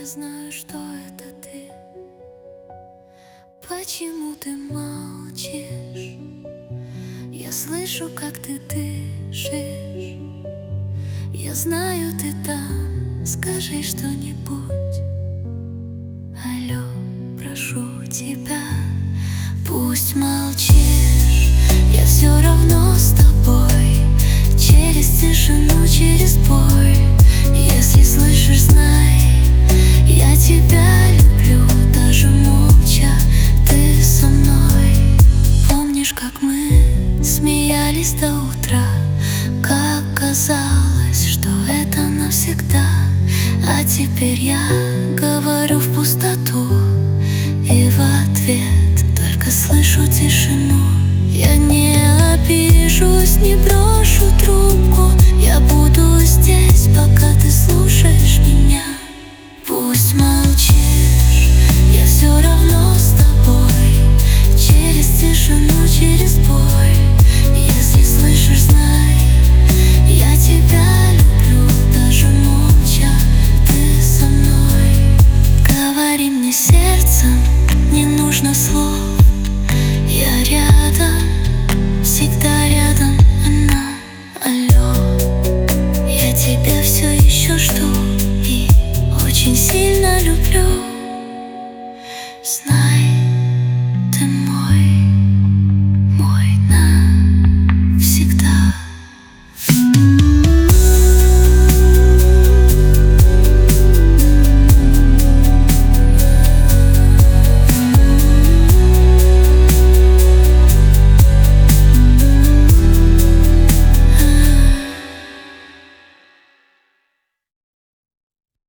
Я знаю, что это ты. Почему ты молчишь? Я слышу, как ты дышишь. Я знаю, ты там. Скажи что-нибудь. Алло, прошу тебя. Пусть молчишь, я все равно с тобой. Через тишину, через боль. Если слышишь, знай, я тебя люблю. Даже молча ты со мной. Помнишь, как мы смеялись до утра? Как казалось, что это навсегда. А теперь я говорю в пустоту, и в ответ только слышу тишину. Я не обижусь, не брошу трубку. Я буду здесь, пока ты слушаешь меня. Пусть молчишь, я все равно с тобой. Через тишину, через боль. Если слышишь, знай, я тебя люблю. Даже молча ты со мной. Говори мне сердцем, не нужно слов. Я рядом, всегда рядом. Она, алло, я тебя все еще жду и очень сильно люблю. Знаю.